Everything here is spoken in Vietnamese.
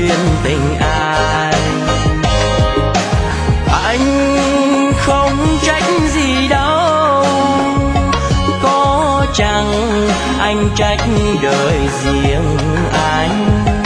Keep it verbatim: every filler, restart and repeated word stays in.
duyên tình ai. Anh không trách gì đâu, có chăng anh trách đời riêng anh.